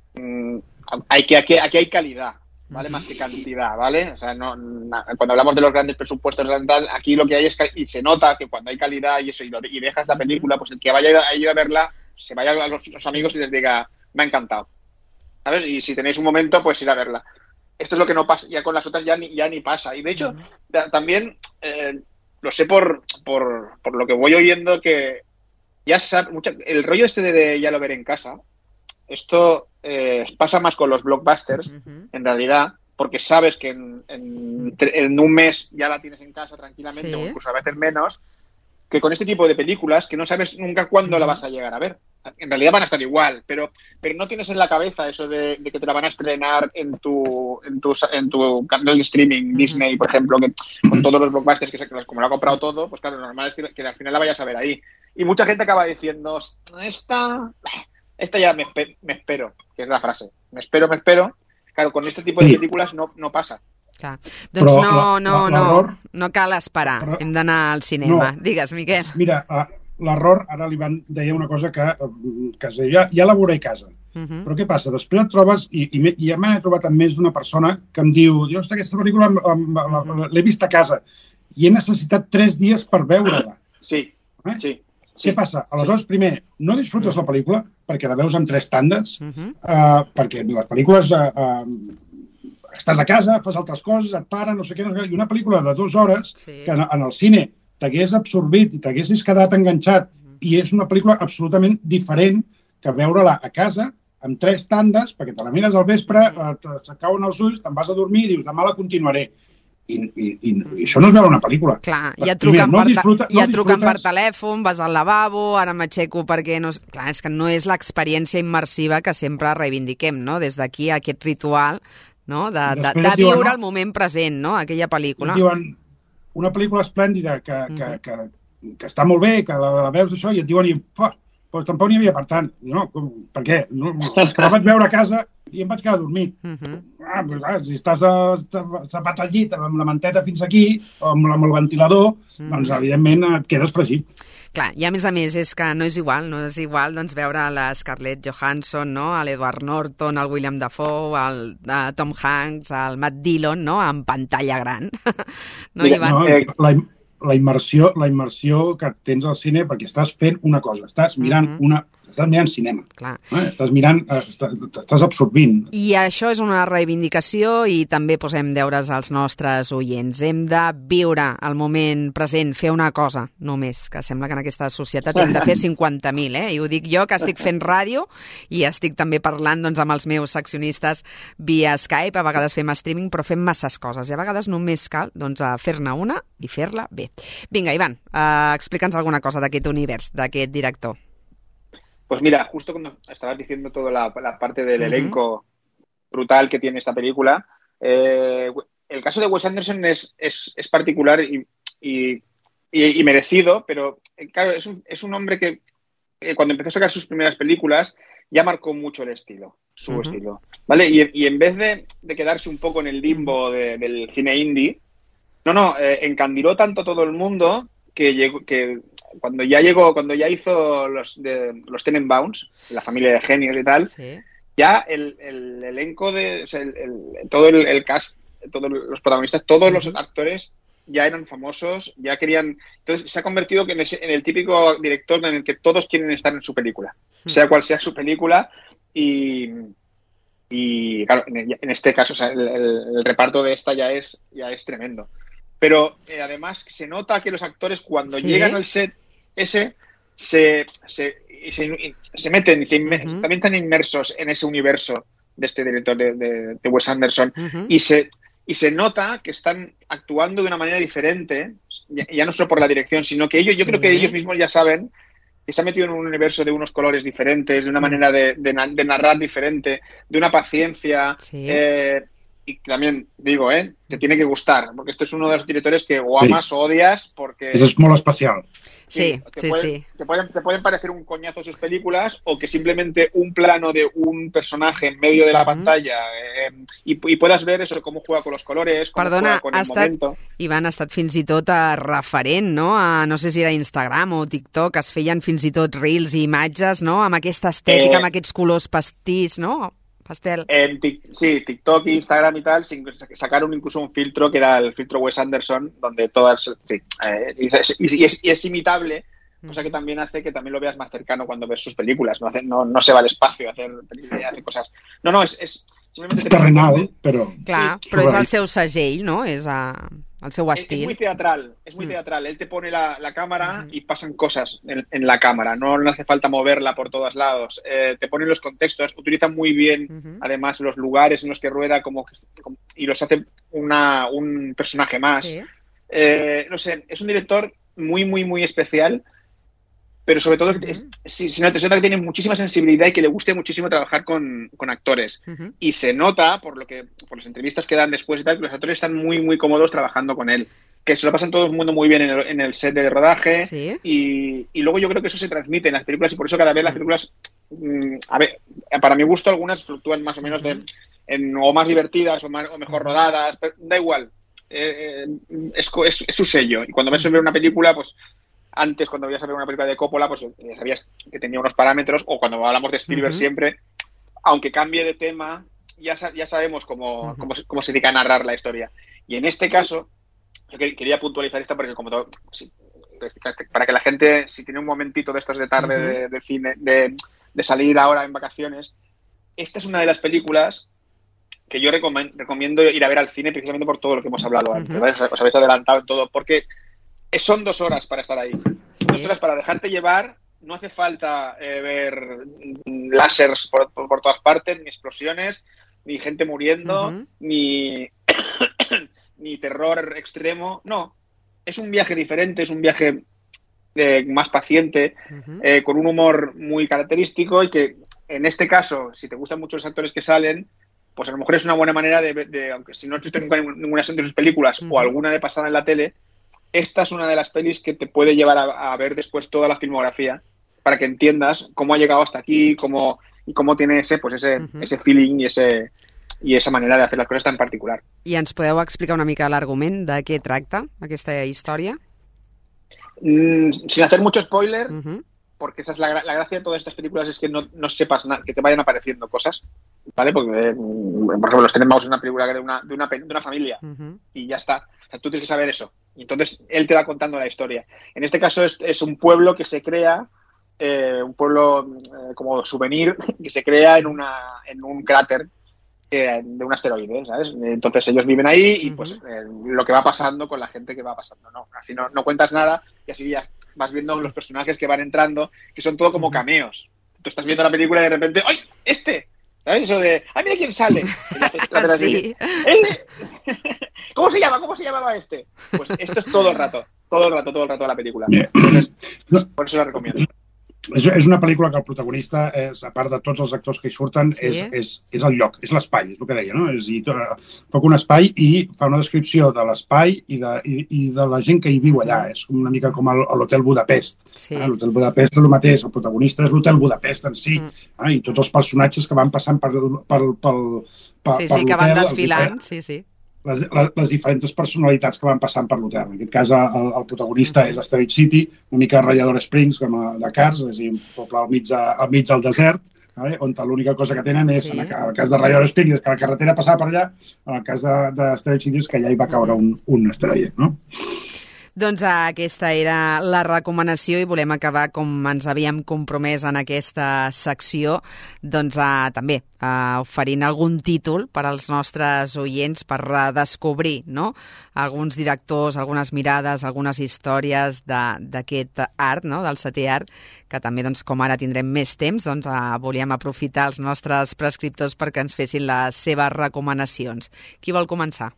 hay que, aquí, aquí hay calidad, ¿vale? Más que cantidad, ¿vale? O sea, no, na, cuando hablamos de los grandes presupuestos, aquí lo que hay es que y se nota que cuando hay calidad y eso, y, lo, y dejas la película, pues el que vaya a ir a verla, se vaya a los, los amigos y les diga, me ha encantado. ¿Sabes? Y si tenéis un momento, pues ir a verla. Esto es lo que no pasa, ya con las otras ya ni, ya ni pasa. Y de hecho, uh-huh. también eh, lo sé por, por, por lo que voy oyendo que ya sabe, mucha, el rollo este de, de ya lo veré en casa, esto eh, pasa más con los blockbusters, uh-huh. en realidad, porque sabes que en, en, en un mes ya la tienes en casa tranquilamente, sí. o incluso a veces menos, que con este tipo de películas que no sabes nunca cuándo uh-huh. la vas a llegar a ver. En realidad van a estar igual, pero pero no tienes en la cabeza eso de, de que te la van a estrenar en tu en tu, en tu canal de streaming, uh-huh. Disney, por ejemplo, que con todos los blockbusters, que como lo ha comprado todo, pues claro, lo normal es que, que al final la vayas a ver ahí. Y mucha gente acaba diciendo, esta, esta ya me, me espero, que es la frase. Me espero, me espero. Claro, con este tipo de películas no, no pasa. Clar. Doncs però no, no, no, no cal esperar, hem d'anar al cinema. No. Digues, Miquel. Mira, l'error, ara l'Ivan deia una cosa que, que es deia, ja la veuré a casa. Uh-huh. Però què passa? Després et trobes, i, i, i ja m'he trobat amb més d'una persona que em diu, Dios, aquesta pel·lícula l'he vist a casa i he necessitat tres dies per veure-la. Sí, eh? sí. Què passa? Aleshores, primer, no disfrutes la pel·lícula perquè la veus en tres tandes, uh-huh. uh, perquè les pel·lícules... Uh, uh, estàs a casa, fas altres coses, et para, no sé què, no sé què, i una pel·lícula de dues hores sí. que en, en el cine t'hagués absorbit i t'haguessis quedat enganxat uh-huh. i és una pel·lícula absolutament diferent que veure-la a casa amb tres tandes, perquè te la mires al vespre, uh-huh. et cauen els ulls, te'n vas a dormir i dius, demà la continuaré. I, i, i, i això no és veure una pel·lícula. Clar, ja et truquen, no per, disfruta, no ja truquen per telèfon, vas al lavabo, ara m'aixeco perquè... No... Clar, és que no és l'experiència immersiva que sempre reivindiquem, no? Des d'aquí aquest ritual, no? De, de, de viure diuen, no? el moment present, no? Aquella pel·lícula. Diuen una pel·lícula esplèndida que, que, que que està molt bé, que la, la veus això, i et diuen, i, doncs tampoc n'hi havia per tant. No, com, per què? No, és que la vaig veure a casa i em vaig quedar dormit. Uh-huh. Ah, doncs, clar, si estàs sapat al llit amb la manteta fins aquí, o amb, amb el ventilador, uh-huh. doncs evidentment et quedes fregit. Clar, i a més a més és que no és igual, no és igual doncs, veure la Scarlett Johansson, no? l'Edward Norton, el William Dafoe, el uh, Tom Hanks, el Matt Dillon, no? en pantalla gran. no, Mira, Ivan? No, la, la, immersió, la immersió que tens al cine perquè estàs fent una cosa, estàs mirant uh-huh. una... Estàs mirant cinema. Clar. Eh? Estàs mirant, eh, estàs, estàs absorbint. I això és una reivindicació i també posem deures als nostres oients. Hem de viure el moment present, fer una cosa només, que sembla que en aquesta societat hem de fer cinquanta mil, eh? I ho dic jo, que estic fent ràdio i estic també parlant doncs, amb els meus seccionistes via Skype, a vegades fem streaming, però fem masses coses i a vegades només cal doncs, fer-ne una i fer-la bé. Vinga, Ivan, eh, explica'ns alguna cosa d'aquest univers, d'aquest director. Pues mira, justo cuando estabas diciendo toda la, la parte del elenco uh-huh. brutal que tiene esta película, eh, el caso de Wes Anderson es, es, es particular y, y, y, y merecido, pero claro, es un, es un hombre que eh, cuando empezó a sacar sus primeras películas ya marcó mucho el estilo, su uh-huh. estilo, ¿vale? Y, y en vez de, de quedarse un poco en el limbo de, del cine indie, no, no, eh, encandiló tanto a todo el mundo que llegó... que cuando ya llegó, cuando ya hizo los de los Tenenbaums, la familia de genios y tal, sí. ya el, el elenco de, o sea, el, el, todo el, el cast, todos los protagonistas, todos uh-huh. los actores ya eran famosos, ya querían, entonces se ha convertido en, ese, en el típico director en el que todos quieren estar en su película, uh-huh. sea cual sea su película y y claro, en, en este caso, o sea, el, el, el reparto de esta ya es ya es tremendo. Pero eh, además se nota que los actores cuando ¿Sí? llegan al set ese se, se, se, se meten, se, uh-huh. también están inmersos en ese universo de este director de, de, de Wes Anderson uh-huh. y, se, y se nota que están actuando de una manera diferente, ya, ya no solo por la dirección, sino que ellos, sí. yo creo que ellos mismos ya saben que se han metido en un universo de unos colores diferentes, de una uh-huh. manera de, de, de narrar diferente, de una paciencia... Sí. Eh, y también digo, ¿eh? Te tiene que gustar, porque este es uno de los directores que o amas sí. o odias, porque... Eso es muy especial. Sí, te sí, pueden, sí. Te pueden, te pueden parecer un coñazo sus películas, o que simplemente un plano de un personaje en medio de la uh-huh. pantalla eh, y, y puedas ver eso, cómo juega con los colores, cómo Perdona, juega con el ha estat, momento. Ivan, ha estat fins i tot a referent, no? A, no sé si era Instagram o TikTok, es feien fins i tot reels i imatges, no? Amb aquesta estètica, eh... amb aquests colors pastís, no? Pastel. En tic, sí, TikTok, Instagram y tal, sacaron incluso un filtro que era el filtro Wes Anderson, donde todas, sí, eh, y, y, es, y es imitable, cosa que también hace que también lo veas más cercano cuando ves sus películas, no, hace, no, no se va al espacio a hacer, a hacer cosas. No, no, es... es simplemente és terrenal, eh? Però... Clar, sí, però és el seu segell, no? És a... el seu estil. Es, es muy teatral, es muy mm. teatral. Él te pone la, la cámara mm. y pasan cosas en, en la cámara. No, no hace falta moverla por todos lados. Eh, te ponen los contextos, utiliza muy bien, mm-hmm. además, los lugares en los que rueda como, como y los hace una, un personaje más. Sí. Eh, no sé, es un director muy, muy, muy especial, pero sobre todo es, si, si no, te nota que tiene muchísima sensibilidad y que le guste muchísimo trabajar con, con actores. Uh-huh. Y se nota, por lo que por las entrevistas que dan después y tal, que los actores están muy, muy cómodos trabajando con él. Que se lo pasan todo el mundo muy bien en el, en el set de rodaje. ¿Sí? y, y luego yo creo que eso se transmite en las películas y por eso cada vez las películas, mmm, a ver, para mi gusto algunas fluctúan más o menos de, en, o más divertidas o, más, o mejor rodadas, pero da igual. Eh, es, es, es su sello. Y cuando ves ver una película, pues... Antes, cuando veías a ver una película de Coppola, pues ya sabías que tenía unos parámetros, o cuando hablamos de Spielberg uh-huh. siempre, aunque cambie de tema, ya, ya sabemos cómo, uh-huh. cómo, cómo se dedica a narrar la historia. Y en este caso, yo quería puntualizar esto porque como todo, sí, para que la gente, si tiene un momentito de estos de tarde uh-huh. de, de cine, de, de salir ahora en vacaciones, esta es una de las películas que yo recomiendo ir a ver al cine precisamente por todo lo que hemos hablado antes. Uh-huh. ¿Vale? Os habéis adelantado en todo, porque... Son dos horas para estar ahí. Son dos horas para dejarte llevar. No hace falta eh, ver láseres por, por, por todas partes, ni explosiones, ni gente muriendo, uh-huh. ni, ni terror extremo. No. Es un viaje diferente, es un viaje eh, más paciente, uh-huh. eh, con un humor muy característico y que, en este caso, si te gustan mucho los actores que salen, pues a lo mejor es una buena manera de, de, de aunque si no has visto nunca ninguna de sus películas uh-huh. o alguna de pasada en la tele, esta es una de las pelis que te puede llevar a, a ver después toda la filmografía para que entiendas cómo ha llegado hasta aquí, cómo, y cómo tiene ese, pues ese, uh-huh. ese feeling y ese i esa manera de hacer las cosas tan particular. I ens podeu explicar una mica l'argument de què tracta aquesta història? Mm, sin hacer mucho spoiler, uh-huh. porque esa es la, la gracia de todas estas películas, es que no, no sepas nada, que te vayan apareciendo cosas, ¿vale? Porque, eh, por ejemplo, Los Tenenbaums es una película de una, de una, de una familia uh-huh. y ya está. O sea, tú tienes que saber eso. Y entonces él te va contando la historia. En este caso es, es un pueblo que se crea, eh, un pueblo eh, como souvenir, que se crea en, una, en un cráter de un asteroide, ¿sabes? Entonces ellos viven ahí y pues eh, lo que va pasando con la gente que va pasando, ¿no? Así no, no cuentas nada y así ya vas viendo los personajes que van entrando, que son todo como cameos. Tú estás viendo la película y de repente, ¡ay, este! ¿Sabes? Eso de, ¡ay, mira quién sale! La, la, sí. ¿Cómo se llama? ¿Cómo se llamaba este? Pues esto es todo el rato, todo el rato, todo el rato de la película. Entonces, por eso la recomiendo. És, és una pel·lícula que el protagonista, és, a part de tots els actors que hi surten, sí. és, és, és el lloc, és l'espai, és el que deia, no? És, i, fa un espai i fa una descripció de l'espai i, de, i, i de la gent que hi viu allà. És una mica com a l'Hotel Budapest. Sí. Eh? L'Hotel Budapest és el mateix, el protagonista és l'Hotel Budapest en si, mm. eh? I tots els personatges que van passant per, per, per, per, sí, sí, per l'hotel. Que van desfilant, sí, sí. Les, les, les diferents personalitats que van passant per l'hotel. En aquest cas, el, el protagonista mm-hmm. és Asteroid City, una mica Rallador Springs, com a de Cars, és a dir, un poble al mig, de, al mig del desert, ¿vale? On l'única cosa que tenen és, sí. en el cas de Rallador Springs, és que la carretera passava per allà, en el cas d'Asteroid City és que allà hi va caure un, un asteroide, no? Doncs aquesta era la recomanació i volem acabar com ens havíem compromès en aquesta secció, doncs uh, també uh, oferint algun títol per als nostres oients per redescobrir, no? Alguns directors, algunes mirades, algunes històries d'aquest art, no? Del setè art, que també, doncs, com ara tindrem més temps, doncs, uh, volíem aprofitar els nostres prescriptors perquè ens fessin les seves recomanacions. Qui vol començar?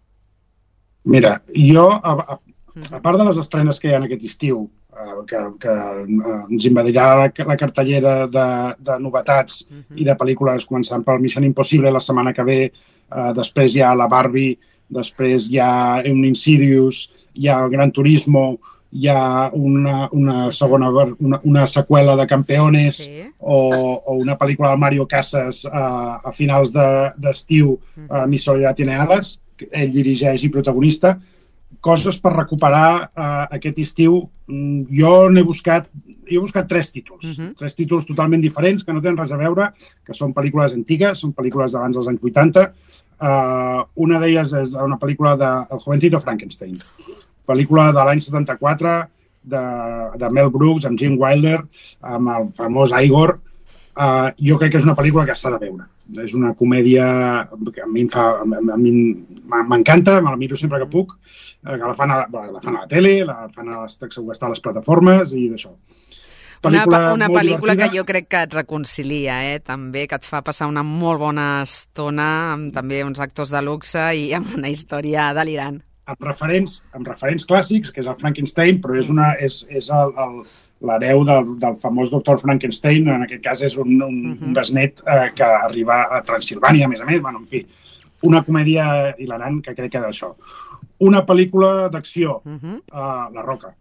Mira, jo... A, a... A part de les estrenes que hi ha aquest estiu, eh, que, que eh, ens invadirà la, la cartellera de, de novetats uh-huh. i de pel·lícules, començant per Mission Impossible la setmana que ve, eh, després hi ha la Barbie, després hi ha un Insidious, hi ha el Gran Turismo, hi ha una, una segona una, una seqüela de Campeones sí. o, o una pel·lícula de Mario Casas eh, a finals d'estiu, de, uh-huh. eh, Mi Soledad tiene alas, que ell dirigeix i protagonista. Coses per recuperar uh, aquest estiu. Jo n'he buscat, jo he buscat tres títols, uh-huh. tres títols totalment diferents que no tenen res a veure, que són pel·lícules antigues, són pel·lícules d'abans dels anys vuitanta. Uh, una d'elles és una pel·lícula de El jovencito Frankenstein, pel·lícula de l'any setanta-quatre de, de Mel Brooks, amb Gene Wilder, amb el famós Igor. Uh, jo crec que és una pel·lícula que s'ha de veure. És una comèdia que a mi em fa, a mi m'encanta, me la miro sempre que puc, que la fan a, la fan a la tele, la fan a les, a les plataformes i d'això. Pel·lícula una una pel·lícula divertida. Que jo crec que et reconcilia, eh? També, que et fa passar una molt bona estona, amb també uns actors de luxe i amb una història delirant. Amb referents, amb referents clàssics, que és el Frankenstein, però és, una, és, és el, el l'hereu del, del famós doctor Frankenstein, en aquest cas és un, un, uh-huh. un besnet eh, que arriba a Transilvània, a més a més, bueno, en fi, una comèdia hilarant que crec que d'això. Una pel·lícula d'acció, uh-huh. uh, La Roca.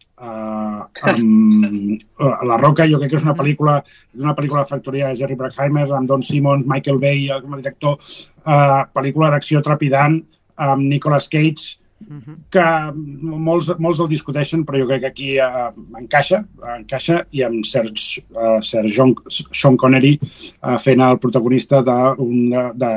Uh, um, La Roca jo crec que és una pel·lícula, és una pel·lícula de factoria de Jerry Bruckheimer, amb Don Simmons, Michael Bay com a director, uh, pel·lícula d'acció trepidant, amb Nicolas Cage, Uh-huh. que molts, molts el discuteixen, però jo crec que aquí uh, encaixa, uh, encaixa i amb Serge, uh, Serge John, Sean Connery uh, fent el protagonista d'un de,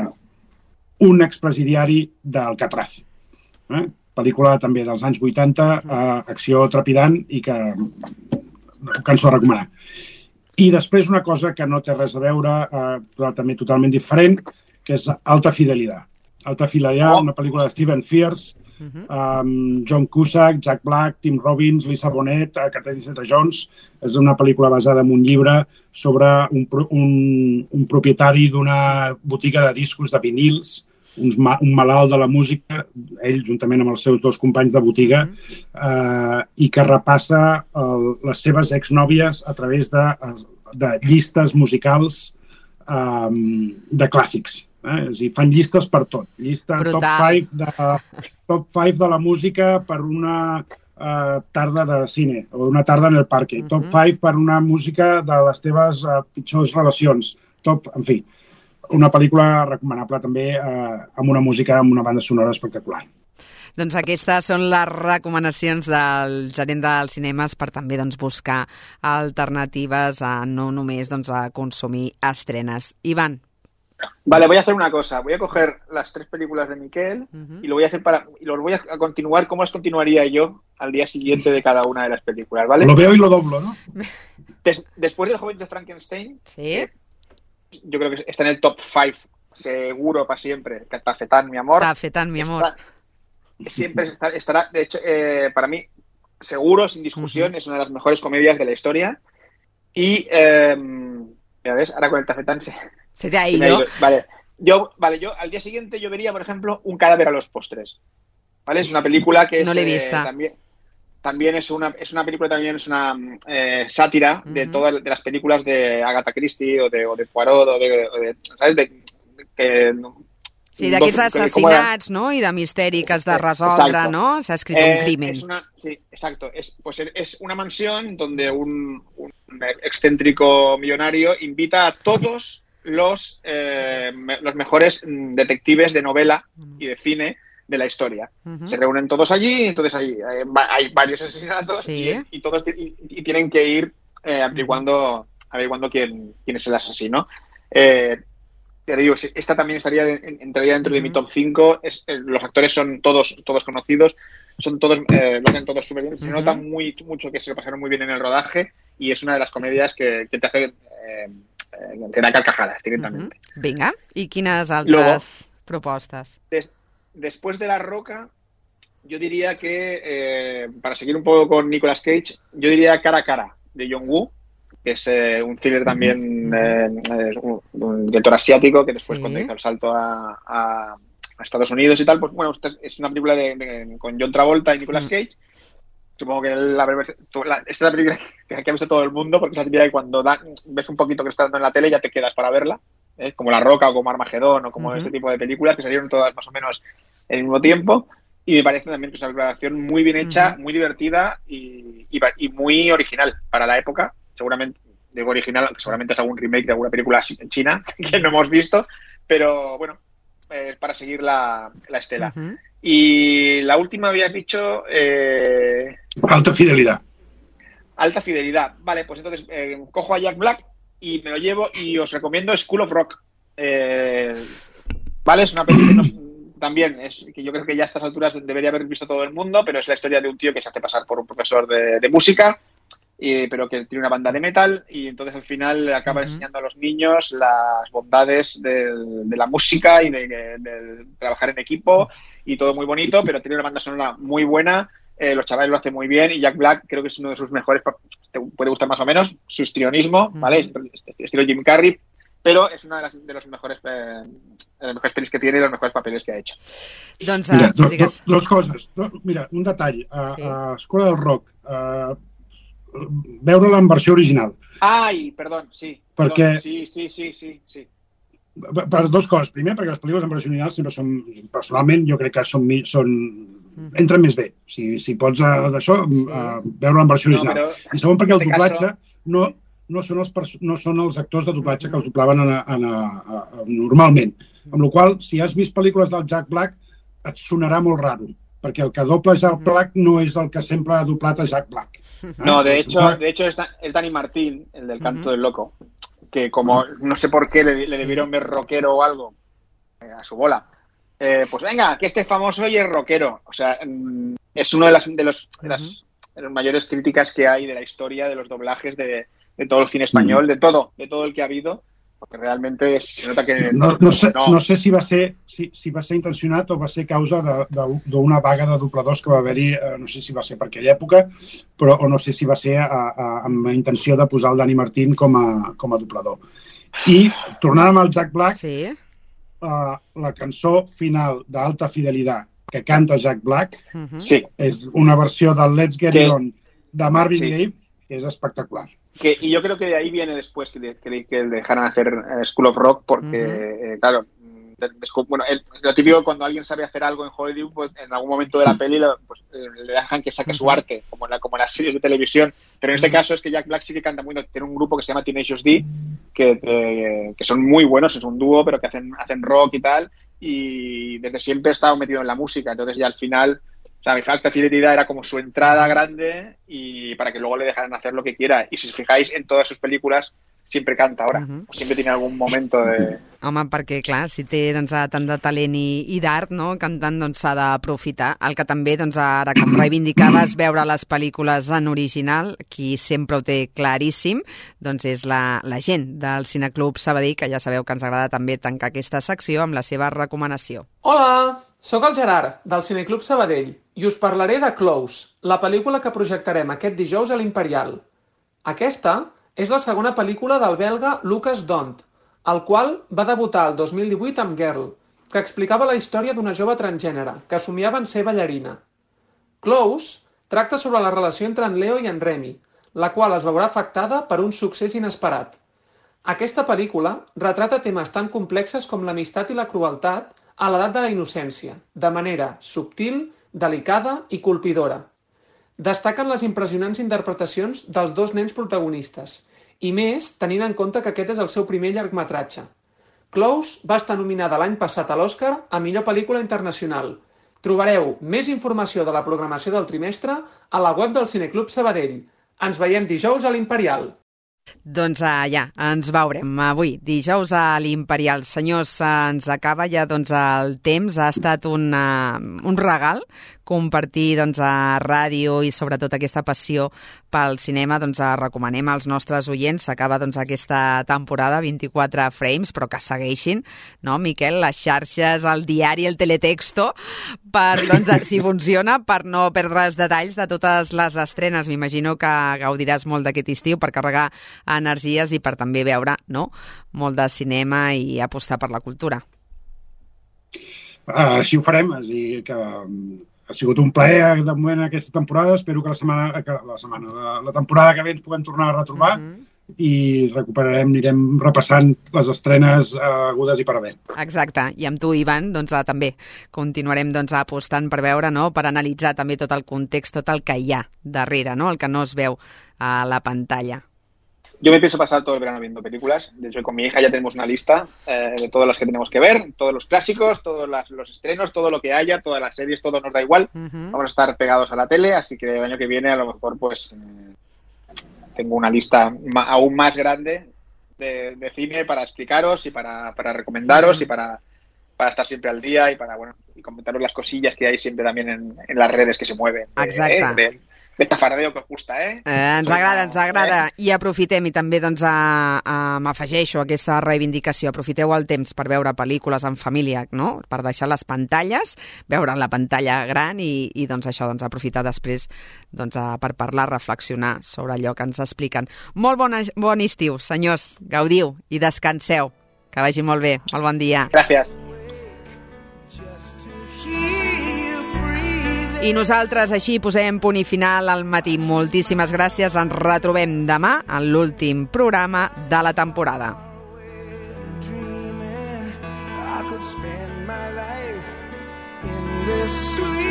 un expresidiari d'Alcatraz. Eh? Pel·lícula també dels anys vuitanta, uh, acció trepidant i que cançó a recomanar. I després una cosa que no té res a veure, uh, però també totalment diferent, que és Alta Fidelidad. Alta Fidelidad, una pel·lícula de Stephen Frears, Uh-huh. Um, John Cusack, Jack Black, Tim Robbins, Lisa Bonet, Catherine Zeta-Jones. És una pel·lícula basada en un llibre sobre un, un, un propietari d'una botiga de discos de vinils, uns, un malalt de la música, ell juntament amb els seus dos companys de botiga, uh-huh. uh, i que repassa el, les seves exnòvies a través de, de llistes musicals um, de clàssics. Eh? És a dir, fan llistes per tot. Llista top cinc de, top cinc de la música per una uh, tarda de cine, o una tarda en el parque. Uh -huh. Top cinc per una música de les teves uh, pitjors relacions. Top, en fi, una pel·lícula recomanable també uh, amb una música, amb una banda sonora espectacular. Doncs aquestes són les recomanacions del gerent dels cinemes per també doncs, buscar alternatives a no només doncs, a consumir estrenes. Iván. Vale, voy a hacer una cosa. Voy a coger las tres películas de Miquel uh-huh. y lo voy a hacer para y los voy a continuar como las continuaría yo al día siguiente de cada una de las películas, ¿vale? Lo veo y lo doblo, ¿no? Des, después del joven de Frankenstein, sí. eh, yo creo que está en el top cinco seguro para siempre. Tafetán, mi amor. Tafetán, mi amor. Está, siempre está, estará, de hecho, eh, para mí, seguro, sin discusión, uh-huh. es una de las mejores comedias de la historia. Y, eh, ya ves, ahora con el Tafetán se... ¿Se te ha ido? Se ha ido. Vale. Yo, vale, yo al día siguiente yo vería, por ejemplo, Un cadáver a los postres. ¿Vale? Es una película que es, no le he visto. Eh, también, también es una es una película también es una eh, sátira uh-huh. de todas de las películas de Agatha Christie o de o de Poirot o de, o de ¿sabes? De, que, sí, d'aquests assassinats, no? I de misteri que has de resoldre, exacto. ¿no? S'ha escrit eh, un crimen. Es una, sí, exacto. Es, pues es una mansión donde un, un excéntrico millonario invita a todos los, eh, me, los mejores detectives de novela y de cine de la historia. Uh-huh. Se reúnen todos allí, entonces allí hay, hay varios asesinatos ¿sí? y, y todos y, y tienen que ir eh, averiguando, averiguando quién, quién es el asesino. Eh, te digo, esta también estaría de, entraría dentro uh-huh. de mi top cinco. Es, eh, los actores son todos todos conocidos, son todos eh, lo hacen todos súper bien. Se uh-huh. nota muy mucho que se lo pasaron muy bien en el rodaje y es una de las comedias que, que te hace... Eh, te da carcajadas directamente. Uh-huh. Vinga, i quines altres Luego, propostes? Des, después de La Roca, yo diría que, eh, para seguir un poco con Nicolas Cage, yo diría Cara a Cara, de John Woo, que es eh, un thriller también, eh, eh, un, un director asiático, que después sí. cuando hizo el salto a, a, a Estados Unidos y tal, pues bueno, es una película de, de, con John Travolta y Nicolas Cage. Supongo que la, la, esta es la película que, que ha visto todo el mundo, porque es la típica que cuando da, ves un poquito que está dando en la tele ya te quedas para verla, ¿eh? Como La Roca o como Armagedón o como uh-huh. este tipo de películas que salieron todas más o menos en el mismo tiempo, y me parece también que es una grabación muy bien hecha, uh-huh. muy divertida y, y, y muy original para la época. Seguramente, digo original, aunque seguramente es algún remake de alguna película en China que no hemos visto, pero bueno, eh, para seguir la, la estela. Uh-huh. Y la última habías dicho... Eh... Alta Fidelidad. Alta Fidelidad. Vale, pues entonces eh, cojo a Jack Black y me lo llevo y os recomiendo School of Rock. Eh, vale, es una película que no, también, es que yo creo que ya a estas alturas debería haber visto todo el mundo, pero es la historia de un tío que se hace pasar por un profesor de, de música, y, pero que tiene una banda de metal y entonces al final acaba uh-huh. enseñando a los niños las bondades del, de la música y de, de, de trabajar en equipo y todo muy bonito, pero tiene una banda sonora muy buena, eh, los chavales lo hacen muy bien y Jack Black creo que es uno de sus mejores, te puede gustar más o menos, su histrionismo, uh-huh. ¿vale? Estilo Jim Carrey, pero es una de, las, de los mejores eh, de las mejores pelis que tiene y los mejores papeles que ha hecho. Doncs, mira, do, do, dos coses. Do, mira, un detall. A, sí. a Escola del Rock, a, veure-la en versió original. Ai, perdó, sí. Perquè... Perdó, sí, sí, sí, sí, sí. Per dos coses. Primer, perquè les pel·lícules en versió original sempre són, personalment, jo crec que són, són entren més bé. Si, si pots d'això, sí. veure-la en versió original. No, però... I segon, perquè el doblatge caso... no, no, són els pers- no són els actors de doblatge que els doblaven en, en, en, en, normalment. Amb la qual cosa, si has vist pel·lícules del Jack Black, et sonarà molt raro, perquè el que dobla Jack Black no és el que sempre ha doblat a Jack Black. No, de hecho, de hecho es, es Dani Martín, el del Canto uh-huh. del Loco, que como no sé por qué le, le debieron ver rockero o algo eh, a su bola. Eh, pues venga, que este famoso y es rockero. O sea, mm, es uno de las de los de las, uh-huh. de las mayores críticas que hay de la historia de los doblajes de, de todo el cine español, uh-huh. de todo, de todo el que ha habido. Perquè realmente se nota que... No, no, sé, no. no sé si va ser si, si va ser intencionat o va ser causa d'una vaga de dobladors que va haver-hi, eh, no sé si va ser per aquella època, però o no sé si va ser a, a, amb la intenció de posar el Dani Martín com a, com a doblador. I, tornant amb el Jack Black, sí. uh, la cançó final d'Alta Fidelidad que canta Jack Black uh-huh. sí. és una versió del Let's Get It On de Marvin sí. Gaye, que és espectacular. Que, y yo creo que de ahí viene después que, que, que dejaran hacer uh, School of Rock porque, uh-huh. eh, claro, bueno, el, lo típico cuando alguien sabe hacer algo en Hollywood, pues en algún momento de la peli lo, pues, le dejan que saque su arte, como en, la, como en las series de televisión. Pero en este caso es que Jack Black sí que canta muy bien. Tiene un grupo que se llama Tenacious D, que, que, que son muy buenos, es un dúo, pero que hacen, hacen rock y tal. Y desde siempre he estado metido en la música. Entonces ya al final, o sea, mi Factor Fidelidad era como su entrada grande y para que luego le dejaran hacer lo que quiera. Y si os fijáis en todas sus películas, sempre canta ara, uh-huh. sempre tiene algun moment de... Home, perquè, clar, si té doncs, tant de talent i, i d'art, no?, cantant, doncs s'ha d'aprofitar. El que també, doncs, ara, com reivindicaves, veure les pel·lícules en original, qui sempre ho té claríssim, doncs és la, la gent del Cineclub Sabadell, que ja sabeu que ens agrada també tancar aquesta secció amb la seva recomanació. Hola, sóc el Gerard, del Cineclub Sabadell, i us parlaré de Close, la pel·lícula que projectarem aquest dijous a l'Imperial. Aquesta és la segona pel·lícula del belga Lucas Dont, el qual va debutar el dos mil divuit amb Girl, que explicava la història d'una jove transgènere que somiava en ser ballarina. Close tracta sobre la relació entre en Leo i en Remy, la qual es veurà afectada per un succés inesperat. Aquesta pel·lícula retrata temes tan complexes com l'amistat i la crueltat a l'edat de la innocència, de manera subtil, delicada i colpidora. Destaquen les impressionants interpretacions dels dos nens protagonistes, i més tenint en compte que aquest és el seu primer llargmetratge. Close va estar nominada l'any passat a l'Oscar a millor pel·lícula internacional. Trobareu més informació de la programació del trimestre a la web del Cineclub Sabadell. Ens veiem dijous a l'Imperial. Doncs uh, ja, ens veurem avui, dijous a l'Imperial. Senyors, uh, ens acaba ja doncs, el temps. Ha estat un, uh, un regal compartir doncs, a ràdio i sobretot aquesta passió pel cinema. Doncs, uh, recomanem als nostres oients. S'acaba doncs, aquesta temporada, vint-i-quatre frames, però que segueixin, no, Miquel? Les xarxes, el diari, el teletexto, per, doncs, si funciona, per no perdre els detalls de totes les estrenes. M'imagino que gaudiràs molt d'aquest estiu per carregar energies i per també veure, no?, molt de cinema i apostar per la cultura. Uh, així ho farem, és a dir, que ha sigut un plaer de moment aquesta temporada. Espero que la setmana, que la, setmana la, la temporada que ve ens puguem tornar a retrobar uh-huh. i recuperarem, anirem repassant les estrenes uh, agudes i per haver. Exacte, i amb tu, Ivan, doncs, uh, també continuarem doncs, apostant per veure, no?, per analitzar també tot el context, tot el que hi ha darrere, no?, el que no es veu a la pantalla. Yo me pienso pasar todo el verano viendo películas. De hecho, con mi hija ya tenemos una lista eh, de todas las que tenemos que ver, todos los clásicos, todos las, los estrenos, todo lo que haya, todas las series, todo nos da igual. Uh-huh. Vamos a estar pegados a la tele, así que el año que viene a lo mejor pues eh, tengo una lista ma- aún más grande de, de cine para explicaros y para, para recomendaros uh-huh. y para, para estar siempre al día y para bueno y comentaros las cosillas que hay siempre también en, en las redes que se mueven. Exacte. Eh, de, Esta fardeo que us gusta, eh? eh ens agrada, ens agrada. Eh? I aprofitem, i també doncs, a, a, m'afegeixo a aquesta reivindicació, aprofiteu el temps per veure pel·lícules en família, no?, per deixar les pantalles, veure la pantalla gran i, i doncs això, doncs, aprofitar després doncs, a, per parlar, reflexionar sobre allò que ens expliquen. Molt bon, bon estiu, senyors, gaudiu i descanseu. Que vagi molt bé, molt bon dia. Gràcies. I nosaltres així posem punt i final al matí. Moltíssimes gràcies. Ens retrobem demà en l'últim programa de la temporada. I could spend my life in this sweet